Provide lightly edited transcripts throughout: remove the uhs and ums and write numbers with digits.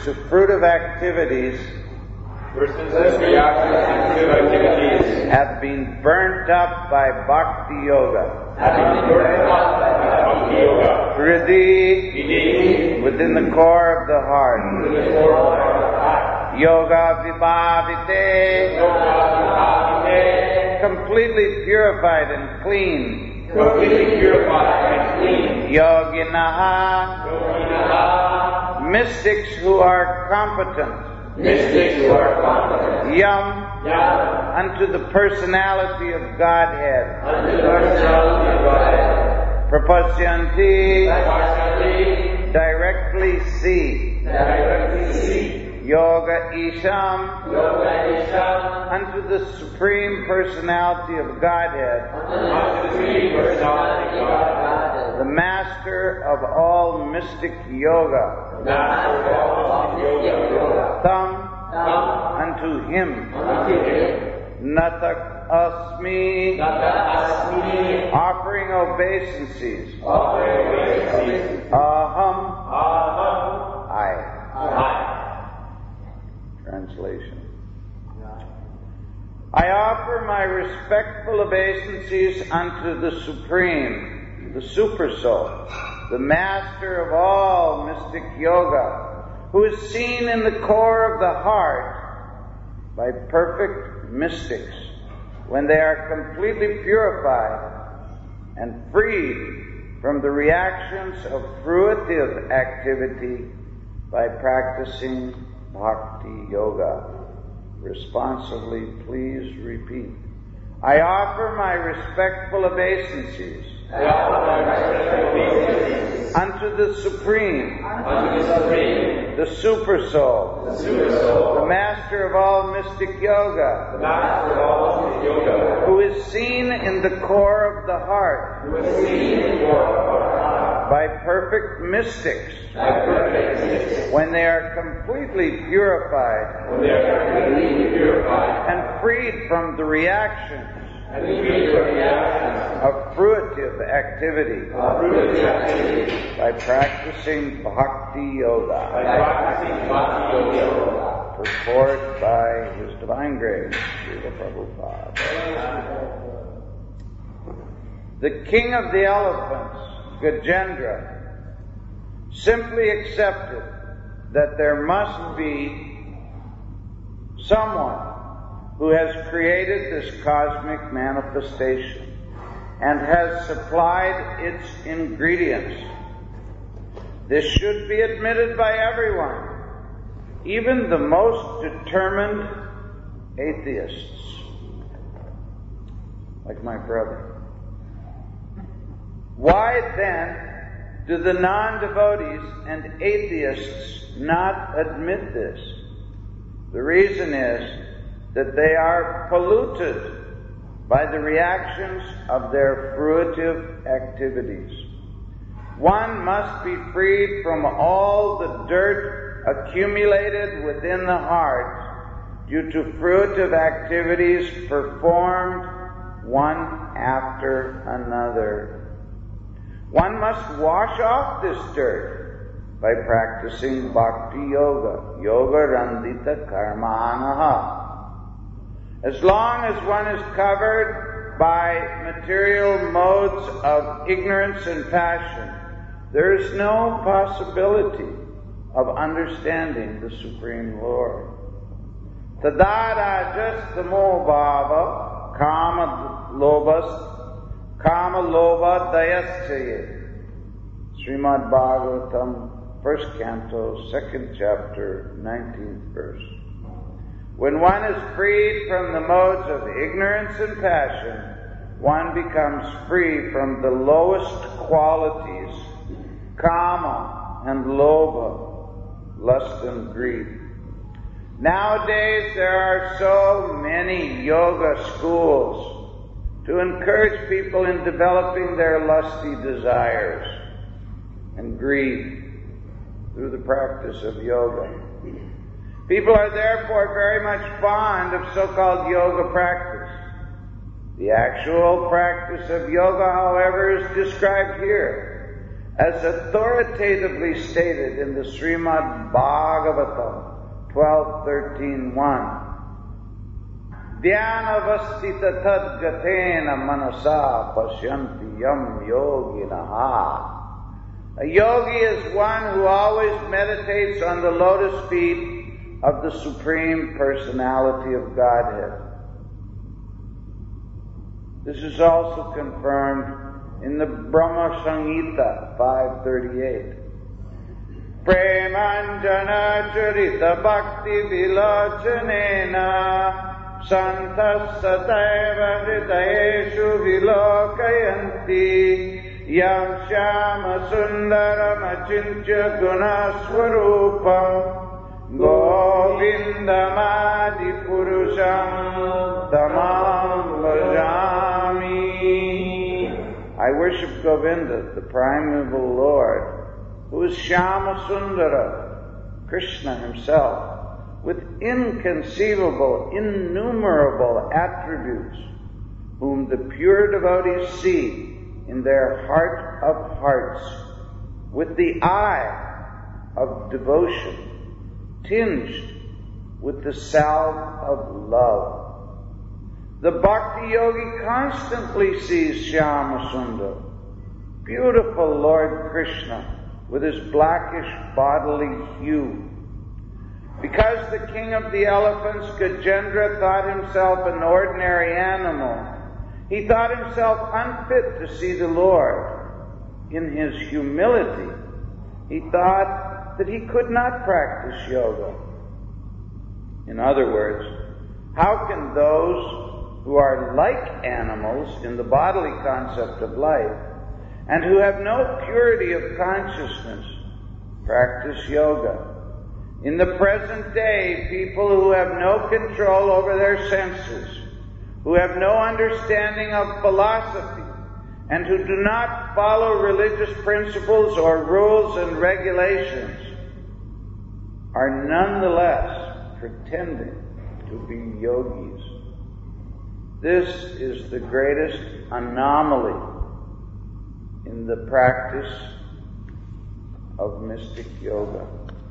to fruitive activities have been burnt up by Bhakti Yoga. Hridhi, within the core of the heart. Yoga vibhavite, completely purified and clean. Yoginaha, mystics who are competent. Yam, unto the personality of Godhead. Prapasyanti, directly see. Yoga Isham, unto the Supreme Personality of Godhead, the Master of all mystic yoga. Tam, unto Him. Natak Asmi, offering obeisances. Aham, I. Translation. I offer my respectful obeisances unto the Supreme, the Supersoul, the Master of all mystic yoga, who is seen in the core of the heart by perfect mystics when they are completely purified and freed from the reactions of fruitive activity by practicing Bhakti Yoga. Responsively, please repeat. I offer my respectful obeisances unto the Supreme, the Supersoul, the Master of all mystic yoga, who is seen in the core of the heart by perfect mystics when they are completely purified and freed from the reactions of fruitive activity by practicing Bhakti Yoga. Purport by His Divine Grace, Srila Prabhupada. The king of the elephants, Gajendra, simply accepted that there must be someone who has created this cosmic manifestation and has supplied its ingredients. This should be admitted by everyone, even the most determined atheists, like my brother. Why then do the non-devotees and atheists not admit this? The reason is that they are polluted by the reactions of their fruitive activities. One must be freed from all the dirt accumulated within the heart due to fruitive activities performed one after another. One must wash off this dirt by practicing Bhakti Yoga, Yoga Randita Karmanaha. As long as one is covered by material modes of ignorance and passion, there is no possibility of understanding the Supreme Lord. Tada rajas tamo bhava kama loba dayasya. Srimad Bhagavatam, 1st Canto, 2nd Chapter, 19th verse. When one is freed from the modes of ignorance and passion, one becomes free from the lowest qualities, kama and lobha, lust and greed. Nowadays there are so many yoga schools to encourage people in developing their lusty desires and greed through the practice of yoga. People are therefore very much fond of so-called yoga practice. The actual practice of yoga, however, is described here. as authoritatively stated in the Srimad Bhagavatam 12.13.1. Dhyanavastita tadgatena manasa pasyanti yam yoginaha. A yogi is one who always meditates on the lotus feet of the Supreme Personality of Godhead. This is also confirmed in the Brahma Samhita 5.38. Premanjana charita bhakti vilochanena santas sataiva hridayeshu vilokayanti yam shyama sundaram achinchya gunaswarupam govindamadi purusham tamam bhajami. I worship Govinda, the primeval Lord, who is Shyama Sundara, Krishna himself, with inconceivable, innumerable attributes, whom the pure devotees see in their heart of hearts, with the eye of devotion, tinged with the salve of love. The Bhakti Yogi constantly sees Shyama Sundar, beautiful Lord Krishna, with his blackish bodily hue. Because the king of the elephants, Gajendra, thought himself an ordinary animal, he thought himself unfit to see the Lord. In his humility, he thought that he could not practice yoga. In other words, how can those who are like animals in the bodily concept of life and who have no purity of consciousness practice yoga? In the present day, people who have no control over their senses, who have no understanding of philosophy, and who do not follow religious principles or rules and regulations, are nonetheless pretending to be yogis. This is the greatest anomaly in the practice of mystic yoga.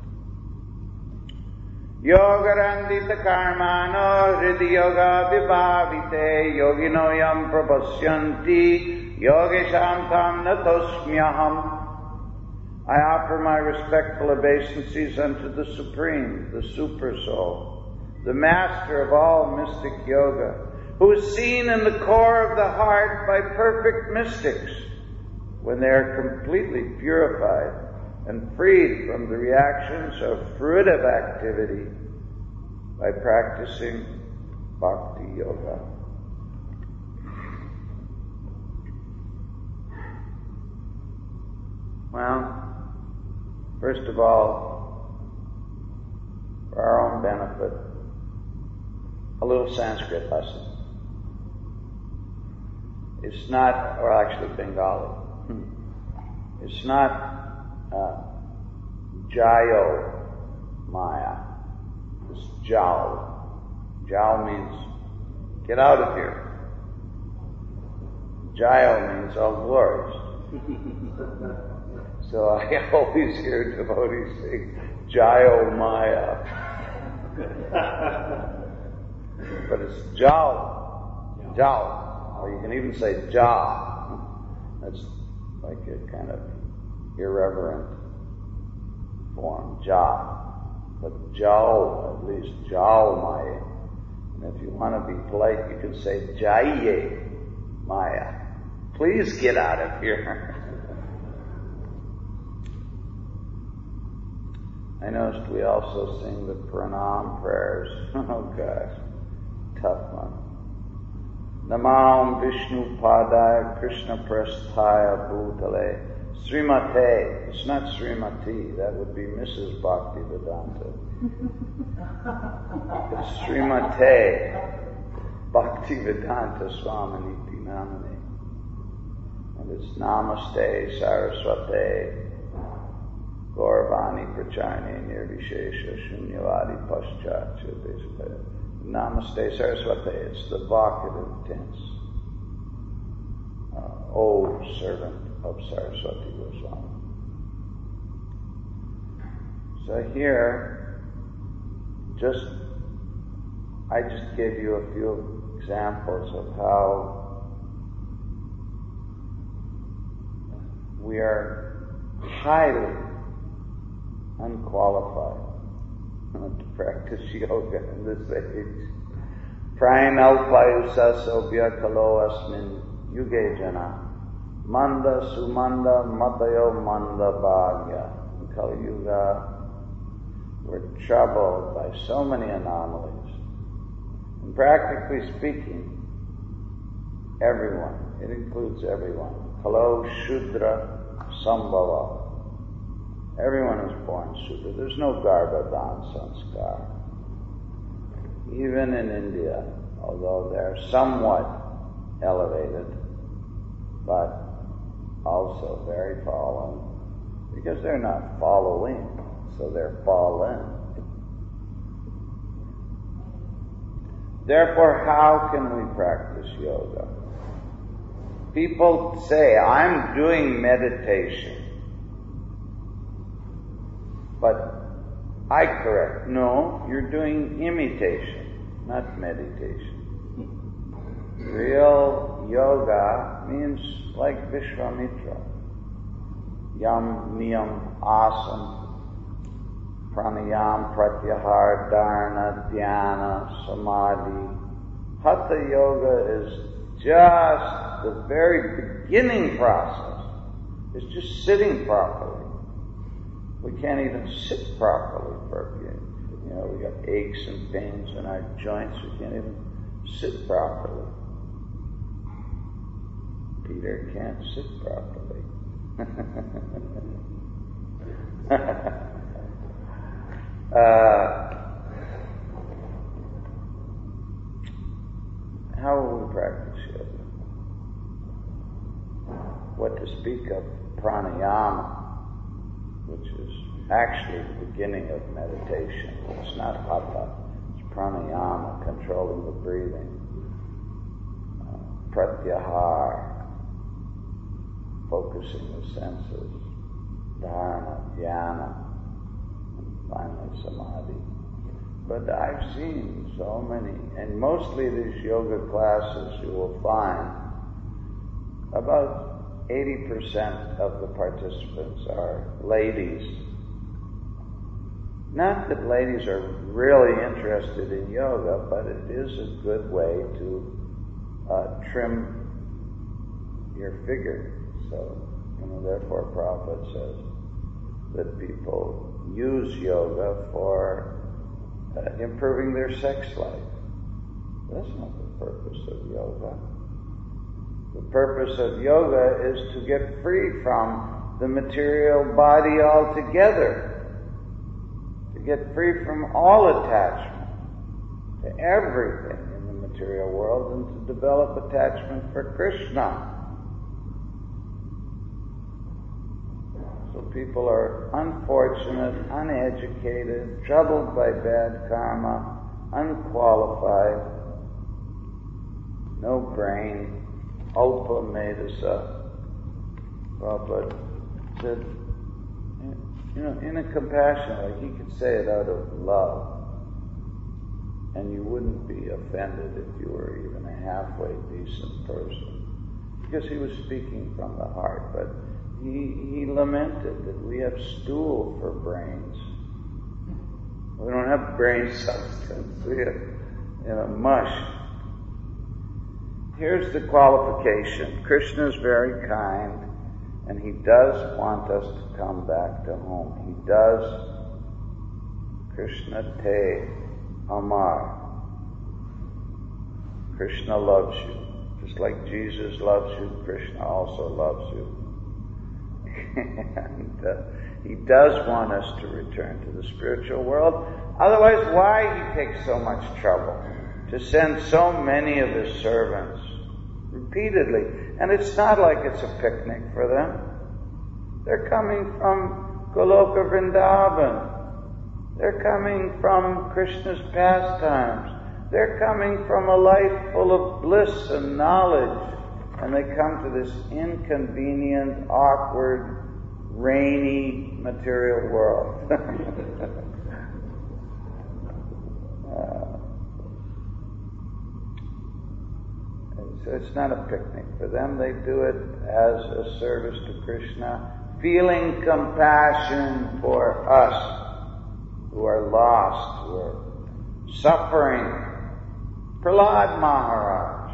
Yogarandita karmano hridi yoga vibhavite yogino yam prapasyanti yogesham tam natosmyaham. I offer my respectful obeisances unto the Supreme, the Super Soul, the Master of all mystic yoga, who is seen in the core of the heart by perfect mystics when they are completely purified and freed from the reactions of fruitive activity by practicing Bhakti Yoga. Well, first of all, for our own benefit, a little Sanskrit lesson. It's not, or actually Bengali. It's not Jayo Maya. It's Jao. Jao means get out of here. Jayo means all glories. So I always hear devotees say Jayo Maya. But it's Jao. Jao. Or you can even say Ja. That's like a kind of irreverent form, Ja. But Jao, at least Jao Maya. And if you want to be polite, you can say Jaye Maya. Please get out of here. I noticed we also sing the pranam prayers. Oh gosh, tough one. Namam Vishnu Padaya Krishna Prasthaya Bhutale Srimate. It's not Srimati, that would be Mrs. Bhaktivedanta. It's Srimate Bhaktivedanta Swaminiti Namani. And it's Namaste Saraswate Gauravani Pracharni Nirvishesha Shunyavadi Paschatya Desapaya. Namaste Saraswati, it's the vocative tense. O servant of Saraswati Goswami. So here, I just gave you a few examples of how we are highly unqualified to practice yoga in this age. Prainalpayusa sobhya kalo asmin yuge jana manda sumanda matayo manda bhagya. In Kali Yuga, we're troubled by so many anomalies. And practically speaking, everyone, it includes everyone. Kalo Shudra Sambhava. Everyone is born Shudra. There's no Garbhadan Sanskar. Even in India, although they're somewhat elevated, but also very fallen, because they're not following, so they're fallen. Therefore, how can we practice yoga? People say, I'm doing meditation. But I correct, no, you're doing imitation, not meditation. Real yoga means like Vishwamitra. Yam, niyam, asana, pranayam, pratyahara, dharana, dhyana, samadhi. Hatha yoga is just the very beginning process. It's just sitting properly. We can't even sit properly for a few. You know, we got aches and pains in our joints. We can't even sit properly. Peter can't sit properly. How will we practice yoga? What to speak of pranayama, which is actually the beginning of meditation. It's not hatha, it's pranayama, controlling the breathing. Pratyahara, focusing the senses. Dharana, dhyana, and finally samadhi. But I've seen so many, and mostly these yoga classes you will find about 80% of the participants are ladies. Not that ladies are really interested in yoga, but it is a good way to trim your figure. So, therefore Prabhupada says that people use yoga for improving their sex life. That's not the purpose of yoga. The purpose of yoga is to get free from the material body altogether, to get free from all attachment to everything in the material world, and to develop attachment for Krishna. So people are unfortunate, uneducated, troubled by bad karma, unqualified, no brain. Alpa Medasa. Prabhupada said, in a compassion way, he could say it out of love, and you wouldn't be offended if you were even a halfway decent person, because he was speaking from the heart. But he lamented that we have stool for brains. We don't have brain substance. We have, mush. Here's the qualification. Krishna is very kind, and he does want us to come back to home. He does. Krishna te amar. Krishna loves you. Just like Jesus loves you, Krishna also loves you. And he does want us to return to the spiritual world. Otherwise, why he takes so much trouble to send so many of his servants repeatedly? And it's not like it's a picnic for them. They're coming from Goloka Vrindavan. They're coming from Krishna's pastimes. They're coming from a life full of bliss and knowledge and they come to this inconvenient, awkward, rainy, material world. So it's not a picnic. For them, they do it as a service to Krishna, feeling compassion for us who are lost, who are suffering. Prahlad Maharaj,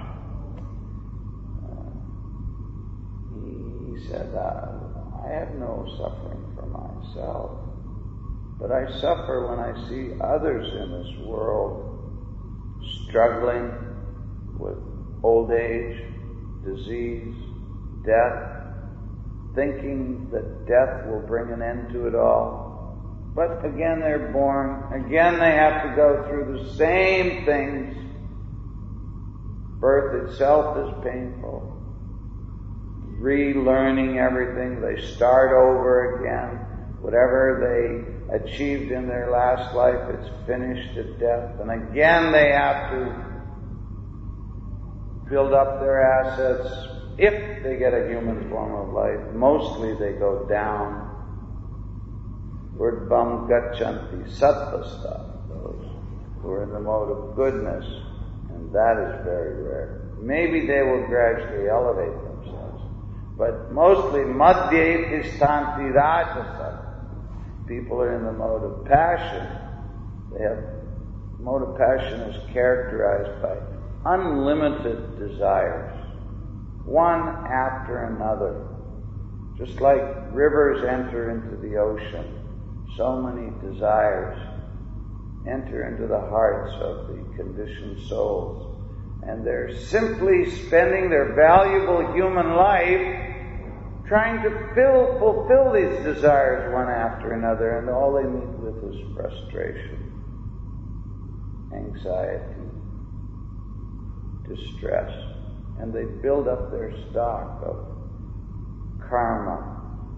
he said, I have no suffering for myself, but I suffer when I see others in this world struggling with old age, disease, death, thinking that death will bring an end to it all. But again they're born, again they have to go through the same things. Birth itself is painful. Relearning everything, they start over again. Whatever they achieved in their last life, it's finished at death. And again they have to build up their assets if they get a human form of life. Mostly they go down. Urdvam gachanti sattvastha, those who are in the mode of goodness, and that is very rare. Maybe they will gradually elevate themselves, but mostly madhye tistanti rajasa. People are in the mode of passion. Mode of passion is characterized by unlimited desires, one after another. Just like rivers enter into the ocean, so many desires enter into the hearts of the conditioned souls, and they're simply spending their valuable human life trying to fulfill these desires one after another, and all they meet with is frustration, anxiety, distress, and they build up their stock of karma,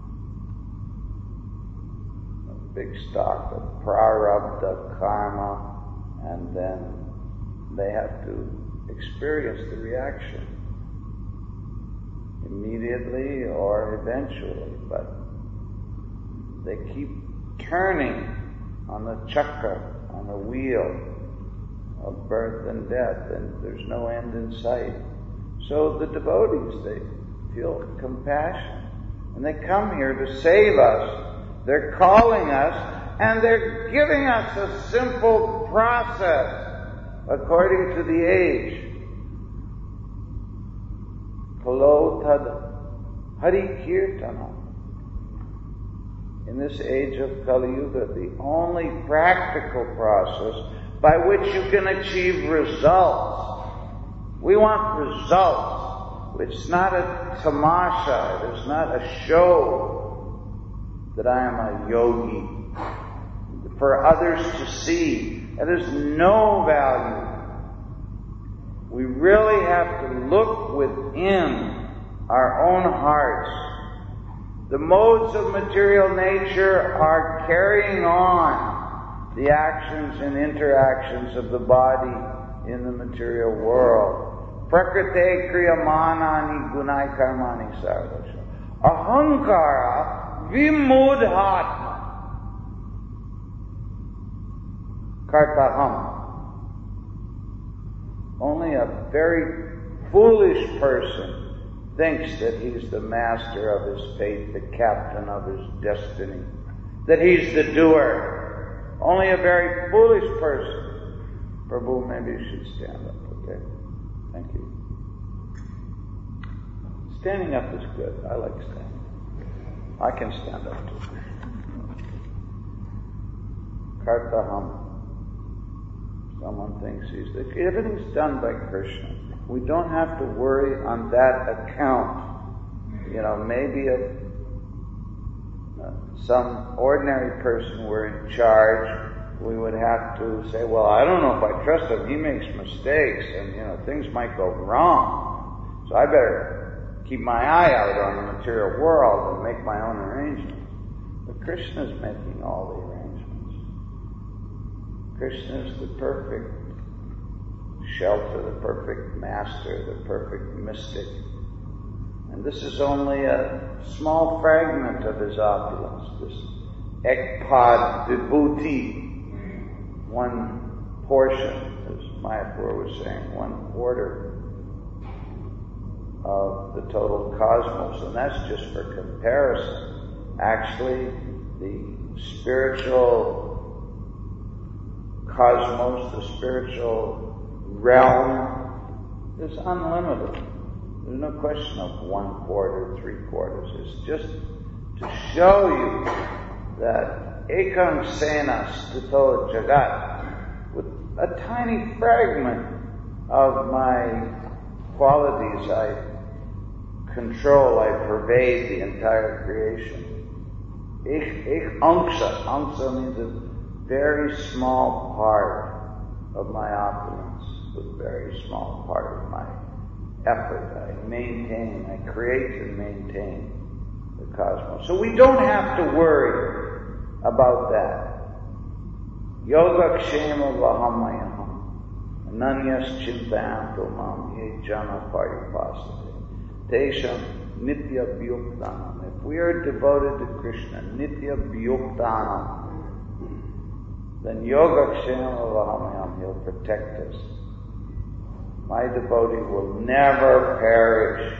a big stock of prarabdha karma, and then they have to experience the reaction immediately or eventually, but they keep turning on the chakra, on the wheel of birth and death, and there's no end in sight. So the devotees, they feel compassion, and they come here to save us. They're calling us, and they're giving us a simple process according to the age. Kalo tad Hari Kirtana. In this age of Kali Yuga, the only practical process by which you can achieve results. We want results. It's not a tamasha. It is not a show that I am a yogi for others to see. It has no value. We really have to look within our own hearts. The modes of material nature are carrying on the actions and interactions of the body in the material world. Prakrite kriyamanani gunai karmani sarvasha. Ahankara vimudhatma. Kartaham. Only a very foolish person thinks that he's the master of his fate, the captain of his destiny, that he's the doer. Only a very foolish person. Prabhu, maybe you should stand up, okay? Thank you. Standing up is good. I like standing. I can stand up too. Kartaham. Someone thinks everything's done by Krishna. We don't have to worry on that account. Maybe some ordinary person were in charge, we would have to say, well, I don't know if I trust him. He makes mistakes, and things might go wrong. So I better keep my eye out on the material world and make my own arrangements. But Krishna is making all the arrangements. Krishna is the perfect shelter, the perfect master, the perfect mystic, And this is only a small fragment of his opulence, this ekpad vibhuti, one portion, as Mayapur was saying, 1/4 of the total cosmos, and that's just for comparison. Actually, the spiritual cosmos, the spiritual realm, is unlimited. There's no question of 1/4, 3/4. It's just to show you that ekam sena stito jagat, with a tiny fragment of my qualities, I control, I pervade the entire creation. Ich angsha means a very small part of my opulence, a very small part of my effort. I maintain, I create and maintain the cosmos. So we don't have to worry about that. Yogakshema vahamayaham ananyas chintayanto mam ye jana paripasate tesham nitya vyuktanam. If we are devoted to Krishna, nitya vyuktanam, then yogakshema vahamayam, he'll protect us. My devotee will never perish.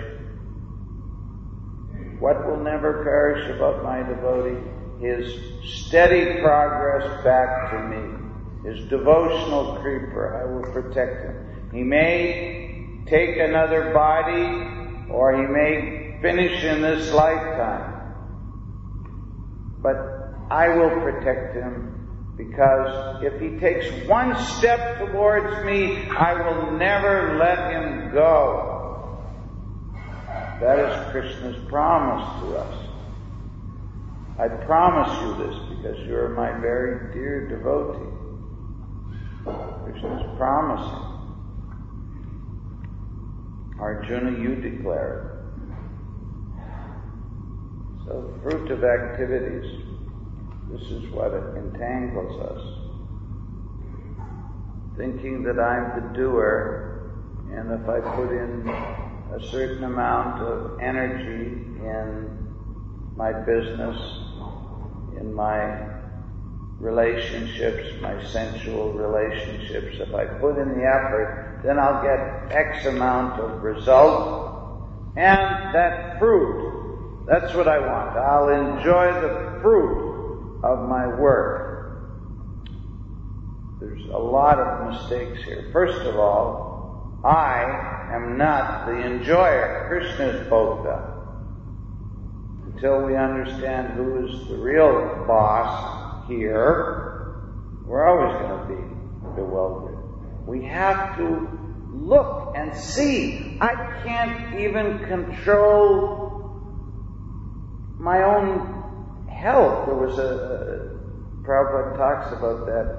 What will never perish about my devotee? His steady progress back to me. His devotional creeper, I will protect him. He may take another body, or he may finish in this lifetime. But I will protect him, because if he takes one step towards me, I will never let him go. That is Krishna's promise to us. I promise you this because you are my very dear devotee. Krishna's promising. Arjuna, you declare it. So the fruit of activities, this is what entangles us. Thinking that I'm the doer, and if I put in a certain amount of energy in my business, in my relationships, my sensual relationships, if I put in the effort, then I'll get X amount of result, and that fruit, that's what I want. I'll enjoy the fruit of my work. There's a lot of mistakes here. First of all, I am not the enjoyer. Krishna is Bhokta. Until we understand who is the real boss here, we're always going to be bewildered. We have to look and see. I can't even control my own health. There was Prabhupada talks about that.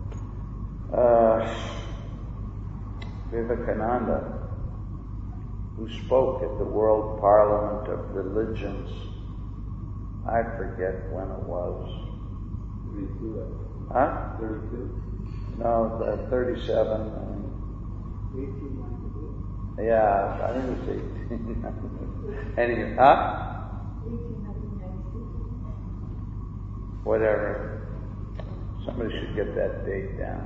Vivekananda, who spoke at the World Parliament of Religions. I forget when it was. 32. Huh? 32. No, 37. 1892. Yeah, I think it was 18. Anyway, huh? 1896. Whatever. Somebody should get that date down.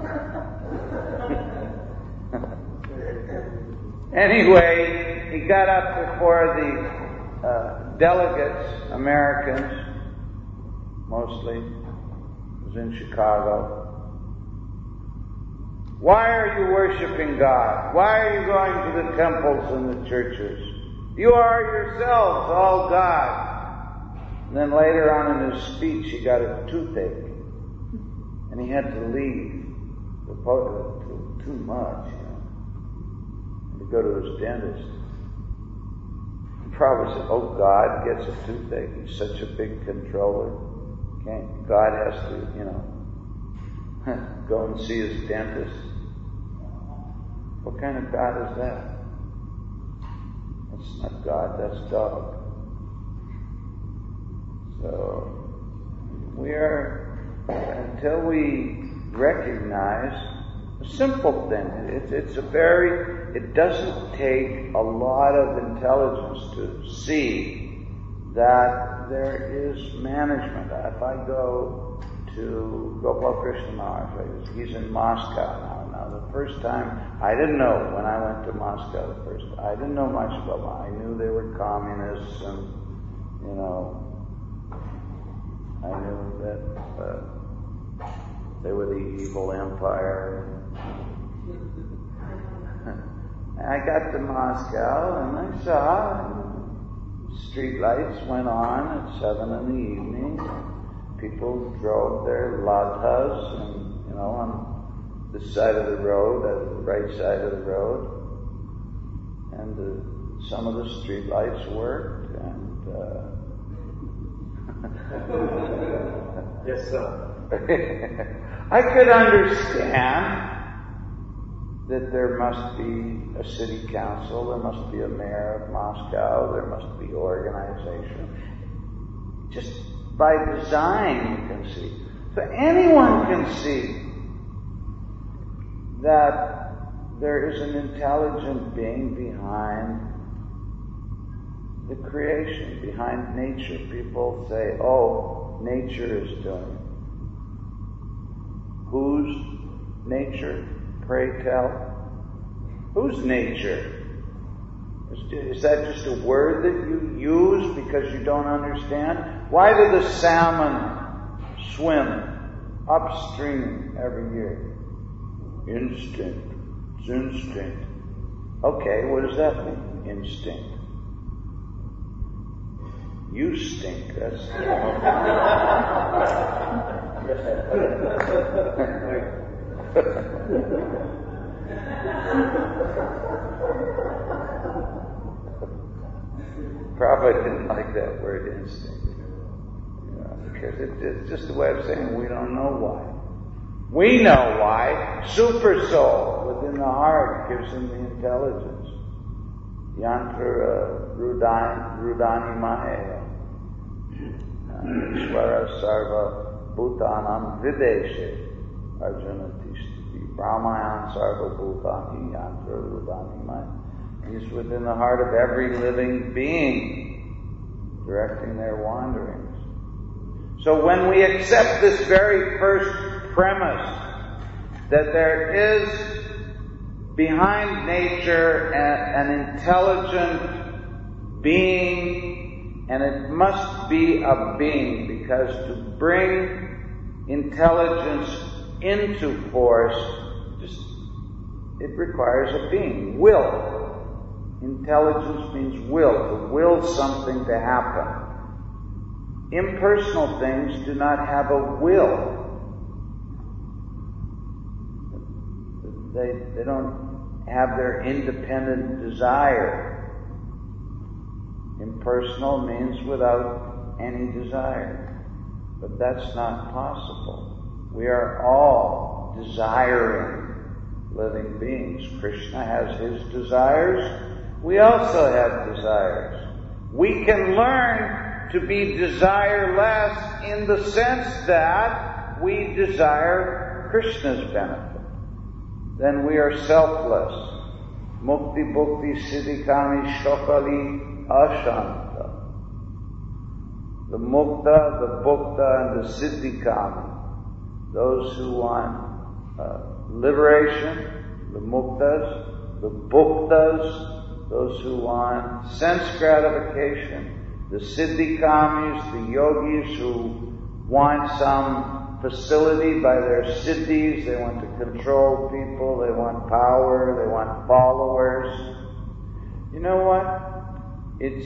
Anyway, he got up before the delegates, Americans, mostly, it was in Chicago. Why are you worshiping God? Why are you going to the temples and the churches? You are yourselves all God. And then later on in his speech, he got a toothache. And he had to leave the podium. Too much, to go to his dentist. And Prabhupada said, oh, God gets a toothache. He's such a big controller. God has to, go and see his dentist. What kind of God is that? That's not God, that's dog. So, until we recognize a simple thing. It doesn't take a lot of intelligence to see that there is management. If I go to Gopal Krishna Maharaj, he's in Moscow now. Now, the first time, I didn't know when I went to Moscow the first time. I didn't know much about them. I knew they were communists and, you know, I knew that they were the evil empire. And I got to Moscow and I saw street lights went on at 7 in the evening. People drove their latas and, you know, on this side of the road, the right side of the road. And some of the street lights worked and yes, sir. I could understand that there must be a city council, there must be a mayor of Moscow, there must be organization. Just by design you can see. So anyone can see that there is an intelligent being behind the creation, behind nature. People say, oh, nature is doing it. Whose nature? Pray tell. Whose nature? Is that just a word that you use because you don't understand? Why do the salmon swim upstream every year? Instinct. It's instinct. Okay, what does that mean? Instinct. You stink. That's Prabhupada didn't like that word instinct. Because it's just a way of saying we don't know why. We know why. Super soul within the heart gives him the intelligence. Yantra Rudani Mahaya. Ishvara Sarva Bhutanam Videshe Arjuna Tishtiti. Brahmayan Sarva Bhutani Yantra Rudani Mahaya. He's within the heart of every living being, directing their wanderings. So when we accept this very first premise, that there is behind nature an intelligent being, and it must be a being, because to bring intelligence into force, it requires a being, will. Intelligence means will, to will something to happen. Impersonal things do not have a will. They don't have their independent desire. Impersonal means without any desire. But that's not possible. We are all desiring living beings. Krishna has his desires. We also have desires. We can learn to be desireless in the sense that we desire Krishna's benefit. Then we are selfless. Mukti bhukti siddhikami shokali ashanta. The mukta, the bhukta, and the siddhikami. Those who want liberation, the muktas, the bhuktas, those who want sense gratification, the siddhikamis, the yogis who want some facility by their siddhis, they want to control people, they want power, they want followers. You know what? It's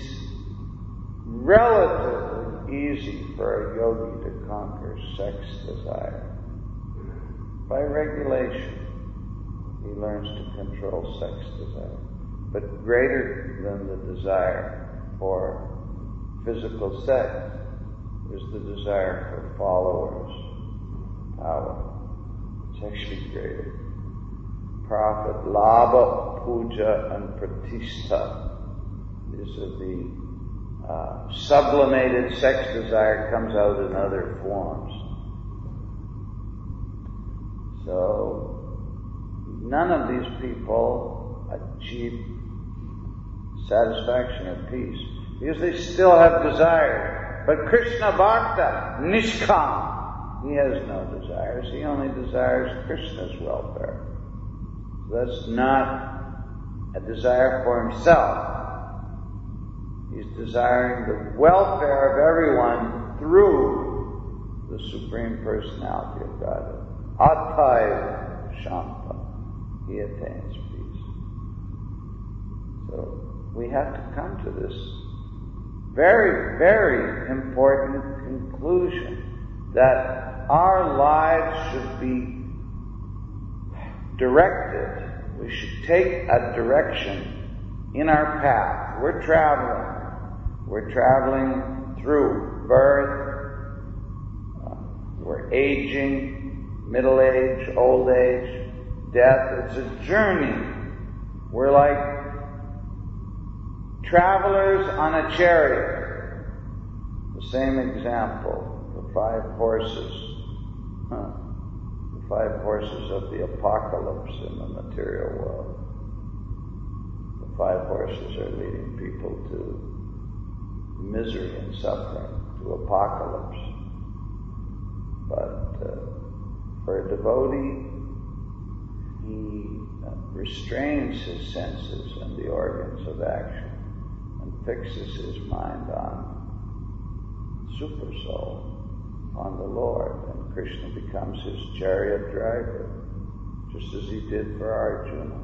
relatively easy for a yogi to conquer sex desire. By regulation, he learns to control sex desire. But greater than the desire for physical sex is the desire for followers, power. It's actually greater. Profit, labha, puja, and pratishtha. These are the sublimated sex desire comes out in other forms. So none of these people achieve satisfaction or peace because they still have desires. But Krishna Bhakta, Nishkam, he has no desires. He only desires Krishna's welfare. That's not a desire for himself. He's desiring the welfare of everyone through the Supreme Personality of Godhead. Atthaiva Shanta. He attains peace. So we have to come to this very, very important conclusion that our lives should be directed. We should take a direction in our path. We're traveling. We're traveling through birth, we're aging, middle age, old age, death. It's a journey. We're like travelers on a chariot. The same example, the 5 horses. The 5 horses of the apocalypse in the material world. The 5 horses are leading people to misery and suffering, to apocalypse. But for a devotee, he restrains his senses and the organs of action and fixes his mind on Super Soul, on the Lord, and Krishna becomes his chariot driver, just as he did for Arjuna.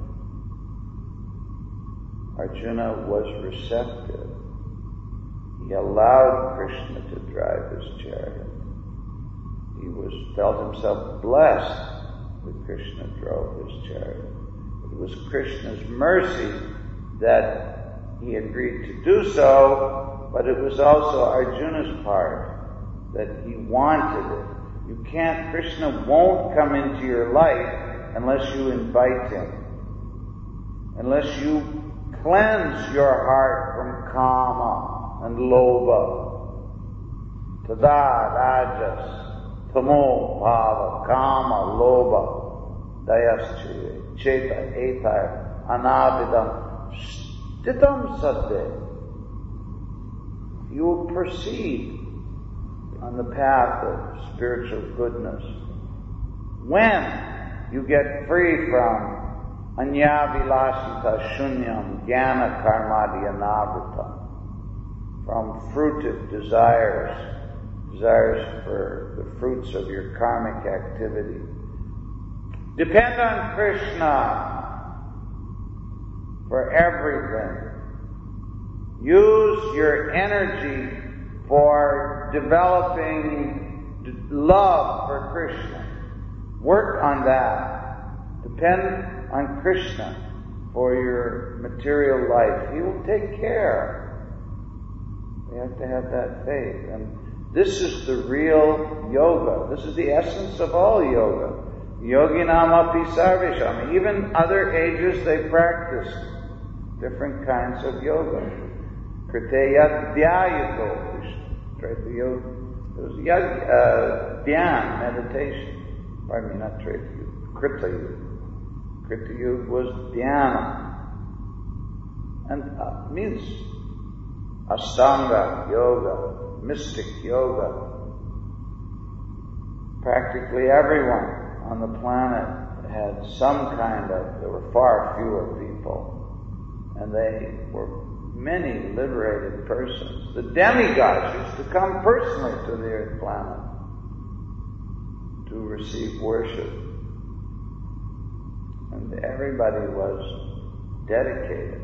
Arjuna was receptive. He allowed Krishna to drive his chariot. He felt himself blessed that Krishna drove his chariot. It was Krishna's mercy that he agreed to do so, but it was also Arjuna's part that he wanted it. Krishna won't come into your life unless you invite him. Unless you cleanse your heart from kama and lobha. Tada, rajas, tamo, bhava, kama, lobha, dayascha, cheta, etar, anabhidam, stitam sadde. You will proceed on the path of spiritual goodness when you get free from anyavilasita shunyam jnana karmadi anavritam, from fruitive desires for the fruits of your karmic activity. Depend on Krishna for everything. Use your energy for developing love for Krishna. Work on that. Depend on Krishna for your material life. He will take care. We have to have that faith. And this is the real yoga. This is the essence of all yoga. Yoginam api sarvesham. Even other ages they practiced different kinds of yoga. Kriteya dhyayato. It was dhyan, meditation. Pardon me, not Treta Yuga. Krita Yuga. Krita Yuga was dhyana. And means Ashtanga yoga, mystic yoga. Practically everyone on the planet had some kind of, there were far fewer people, and they were many liberated persons. The demigods used to come personally to the earth planet to receive worship. And everybody was dedicated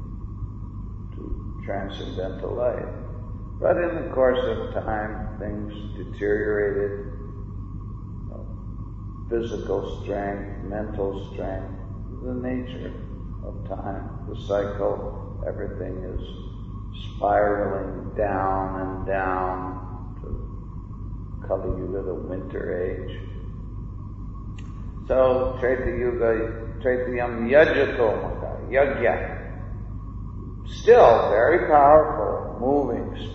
to transcendental life. But in the course of time, things deteriorated. Physical strength, mental strength, the nature of time, the cycle. Everything is spiraling down and down to Kali Yuga, the winter age. So, Treta Yuga, Tretayam Yajyatomaka, Yajya. Still very powerful, moving,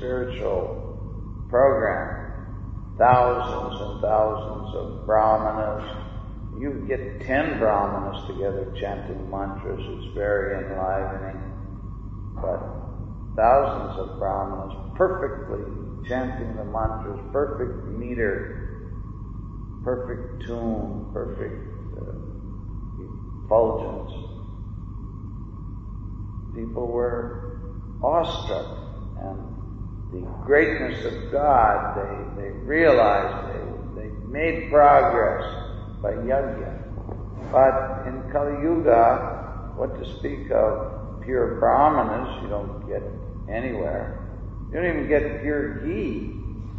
spiritual program. Thousands and thousands of brahmanas, You get 10 brahmanas together chanting mantras, it's very enlivening. But thousands of brahmanas perfectly chanting the mantras, perfect meter, perfect tune, perfect effulgence. People were awestruck, and the greatness of God, they realized, they made progress by yajna. But in Kali Yuga, what to speak of pure brahmanas, you don't get anywhere. You don't even get pure ghee.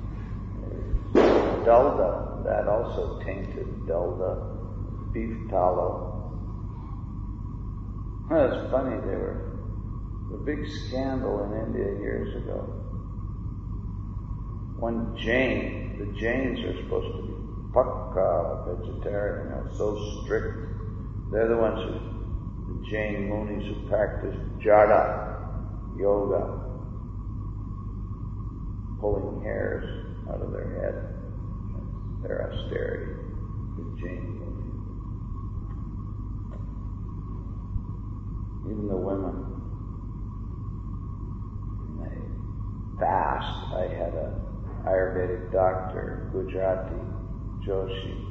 Dalda, that also tainted dalda, beef tallow. It's funny, there was a big scandal in India years ago. One Jain, the Jains are supposed to be pakka vegetarian, so strict. They're the ones the Jain munis who practice jada yoga, pulling hairs out of their head. Their austerity, the Jain munis. Even the women, they fast. I had an Ayurvedic doctor, Gujarati Joshi.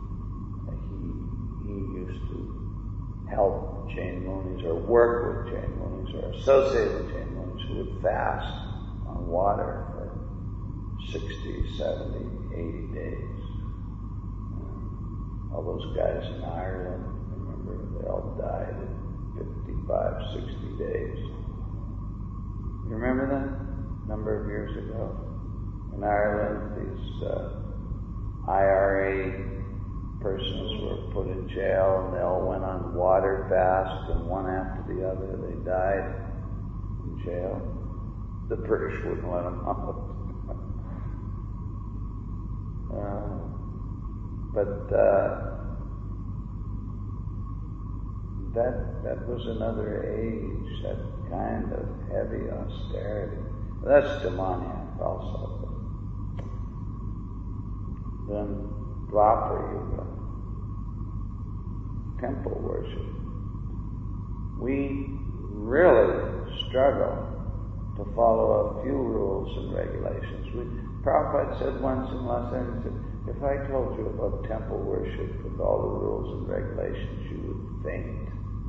He used to help Jain munis or work with Jain munis or associate with Jain munis who would fast on water for 60, 70, 80 days. All those guys in Ireland, remember, they all died in 55, 60 days. You remember that? A number of years ago. In Ireland, these IRA persons were put in jail, and they all went on water fast, and one after the other, they died in jail. The British wouldn't let them out. That was another age, that kind of heavy austerity. That's demoniac also. Then Dwapara Yuga, temple worship. We really struggle to follow a few rules and regulations. Prabhupada said once in Los Angeles, if I told you about temple worship with all the rules and regulations, you would faint.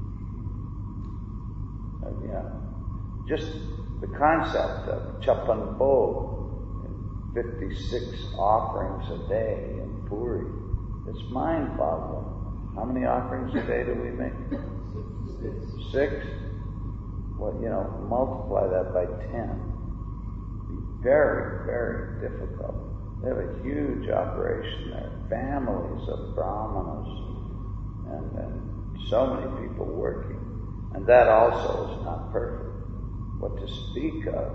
Just the concept of chapan bhog, 56 offerings a day in Puri, it's mind-boggling. How many offerings a day do we make? 6? Well, multiply that by 10. Be very, very difficult. They have a huge operation there. Families of brahmanas and so many people working. And that also is not perfect. What to speak of?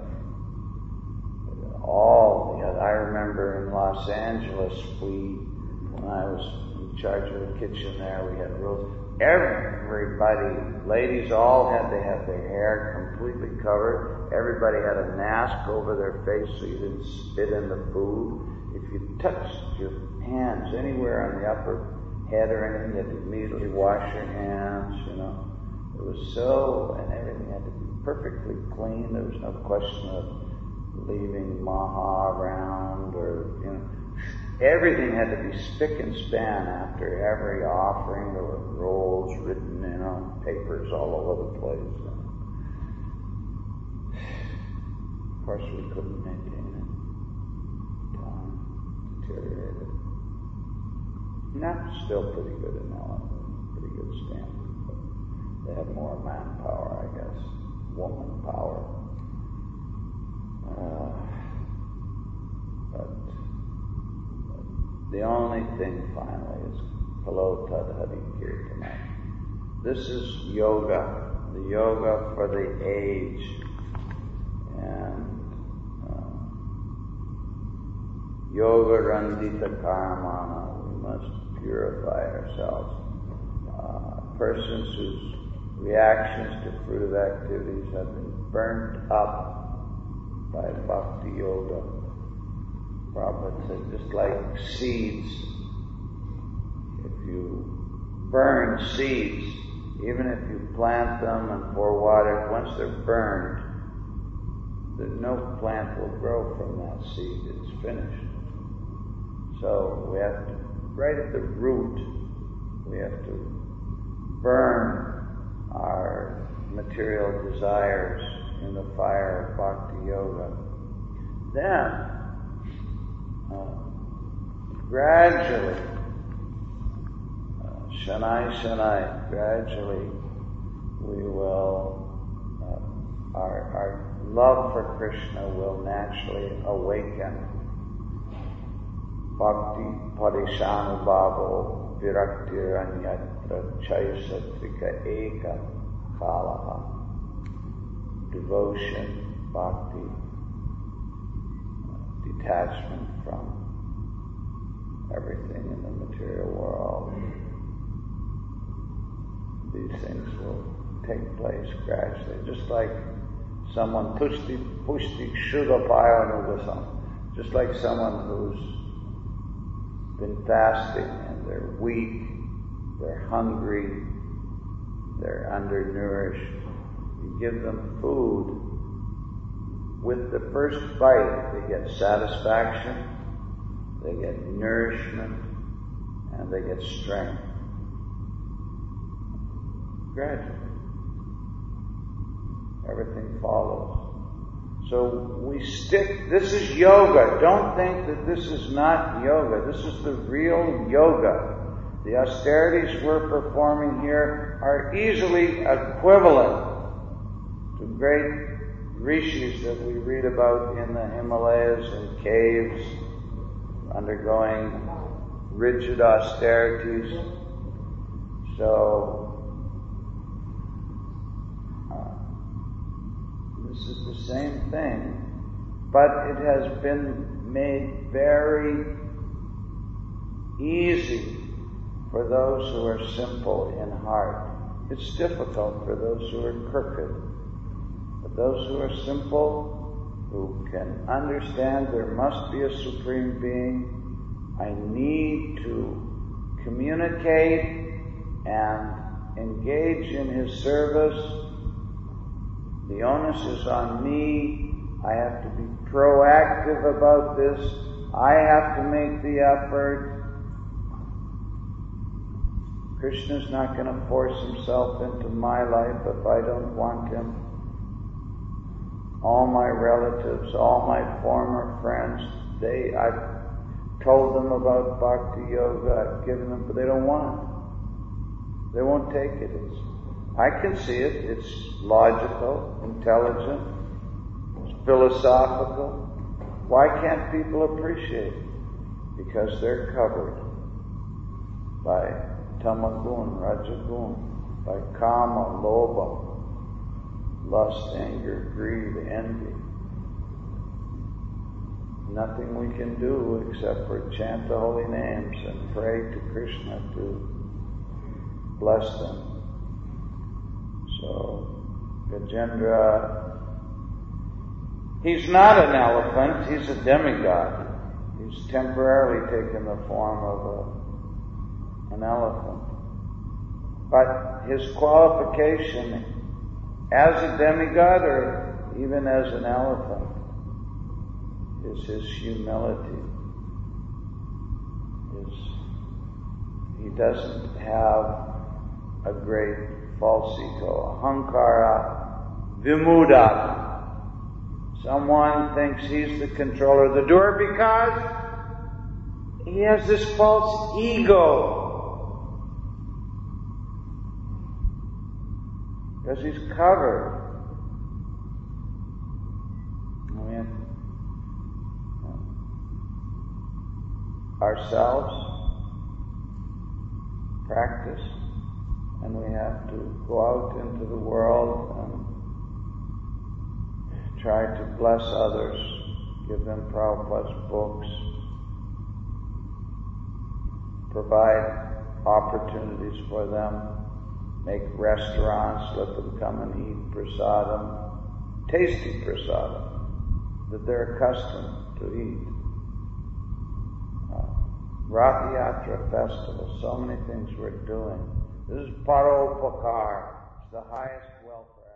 I remember in Los Angeles, when I was in charge of the kitchen there, we had rules. Everybody, ladies all had to have their hair completely covered. Everybody had a mask over their face so you didn't spit in the food. If you touched your hands anywhere on the upper head or anything, you had to immediately wash your hands, It was and everything had to be perfectly clean. There was no question of leaving maha around everything had to be spick and span after every offering. There were rolls written in on papers all over the place. Of course, we couldn't maintain it. Time deteriorated. Not still pretty good in Ellen, pretty good standard, but they had more manpower, I guess, woman power. But the only thing finally is Kalo Tadhari Kirtana. This is yoga, the yoga for the age. And yoga randita karmana, we must purify ourselves. Persons whose reactions to fruitive activities have been burnt up by bhakti yoga. Prabhupada said, just like seeds, if you burn seeds, even if you plant them and pour water, once they're burned, no plant will grow from that seed. It's finished. So we have to, right at the root, we have to burn our material desires in the fire of Bhakti Yoga. Then, gradually, Shanai, gradually, we will, our love for Krishna will naturally awaken. Bhakti Parishanubhavo Viraktiranyatra Chaisatrika Eka Kalaha. Devotion, bhakti, detachment from everything in the material world. These things will take place gradually, just like someone pushti shudapayana, just like someone who's been fasting and they're weak, they're hungry, they're undernourished. You give them food. With the first bite, they get satisfaction, they get nourishment, and they get strength. Gradually. Everything follows. So we stick, this is yoga. Don't think that this is not yoga. This is the real yoga. The austerities we're performing here are easily equivalent to great rishis that we read about in the Himalayas and caves, undergoing rigid austerities. So, this is the same thing, but it has been made very easy for those who are simple in heart. It's difficult for those who are crooked. But those who are simple, who can understand there must be a Supreme Being, I need to communicate and engage in His service. The onus is on me. I have to be proactive about this. I have to make the effort. Krishna's not going to force Himself into my life if I don't want Him. All my relatives, all my former friends, I've told them about Bhakti Yoga, I've given them, but they don't want it. They won't take it. I can see it. It's logical, intelligent, it's philosophical. Why can't people appreciate it? Because they're covered by tamagun, rajagun, by kama, lobha, lust, anger, greed, envy. Nothing we can do except for chant the holy names and pray to Krishna to bless them. So, Gajendra, he's not an elephant, he's a demigod. He's temporarily taken the form of an elephant. But his qualification as a demigod or even as an elephant is his humility. He doesn't have a great falsito, ahankara vimuda. Someone thinks he's the controller of the door because he has this false ego. Because he's covered. Ourselves practice, and we have to go out into the world and try to bless others, give them Prabhupada's books, provide opportunities for them, make restaurants, let them come and eat prasadam, tasty prasadam, that they're accustomed to eat. Rath Yatra festival, so many things we're doing. This is Paropakar. It's the highest welfare.